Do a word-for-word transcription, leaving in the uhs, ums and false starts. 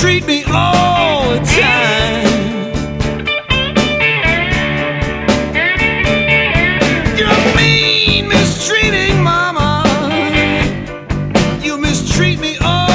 mistreat me all the time. You're mean, mistreating mama. You mistreat me all